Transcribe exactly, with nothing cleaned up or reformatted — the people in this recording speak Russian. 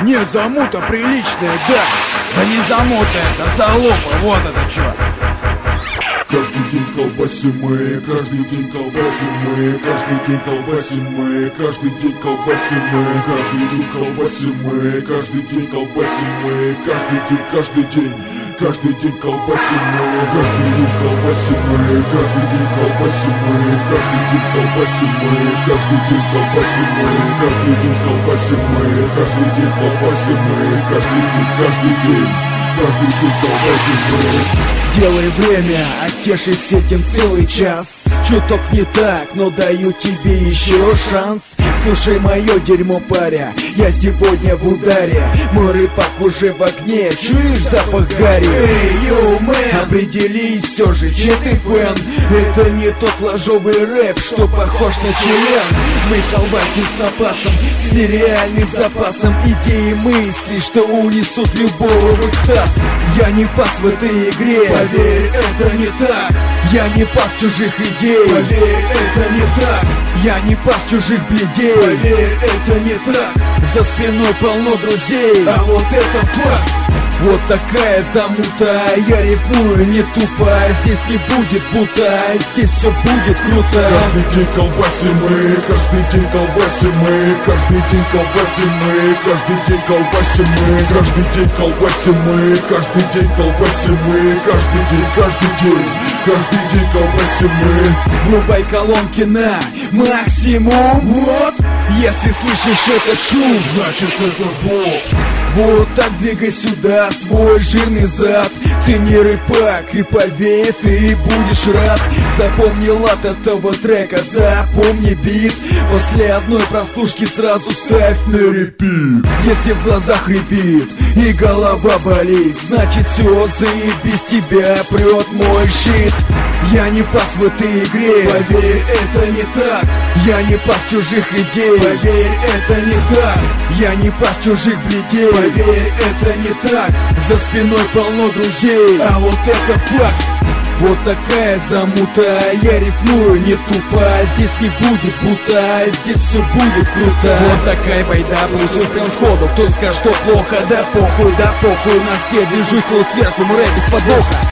Не, замута приличная, да. Да не замута это, залупа, вот это чё. Каждый день колбасим мы, каждый день колбасим мы, каждый день колбасим мы, каждый день колбасим мы, каждый день колбасим мы, каждый день колбасим мы, каждый день, каждый день, каждый день колбасим мы, каждый день колбасим мы, каждый день колбасим мы, каждый день колбасим мы, каждый день колбасим мы, каждый день колбасим мы, каждый день колбасим мы, каждый день, каждый день, каждый день колбасим мы. Делай время, оттешись этим целый час. Чуток не так, но даю тебе еще шанс. Слушай мое дерьмо, паря, я сегодня в ударе. Мой рыбак уже в огне, чуешь запах гари? Эй, йоу, мэн, определись все же, че ты фэн? Это не тот ложовый рэп, что похож на член. Мы колбасим с напасом, с нереальным запасом идеи мысли, что унесут любого в экстаз. Я не пас в этой игре, поверь, это не так. Я не пас чужих идей, поверь, это не так. Я не пас чужих бледей, поверь, это не так. За спиной полно друзей, а вот это факт. Вот такая замута, я рифмую не тупо. Здесь не будет бута, здесь все будет круто. Каждый день колбасим мы, каждый день колбасим мы, каждый день колбасим мы, каждый день колбасим мы, каждый день колбасим мы, каждый день колбасим мы, каждый день, каждый день, каждый день колбасим мы. Врубай колонки на максимум. Вот, если слышишь этот шум, значит это бог. Вот так двигай сюда свой жирный зад. Цени рыбак и поверь, ты будешь рад. Запомни лад этого трека, запомни бит. После одной прослушки сразу ставь на репит. Если в глазах рябит и голова болит, значит все заебись, тебя прет мой щит. Я не пас в этой игре, поверь, это не так. Я не пас чужих идей, поверь, это не так. Я не пас чужих бледей, поверь, это не так. За спиной полно друзей, а вот это факт. Вот такая замута, я рифмую не тупо. Здесь не будет бута, здесь все будет круто. Вот такая байда, получилось прям сходу. Кто скажет, что плохо, да похуй, да похуй. На все движусь, кто сверху, рэп без подвоха.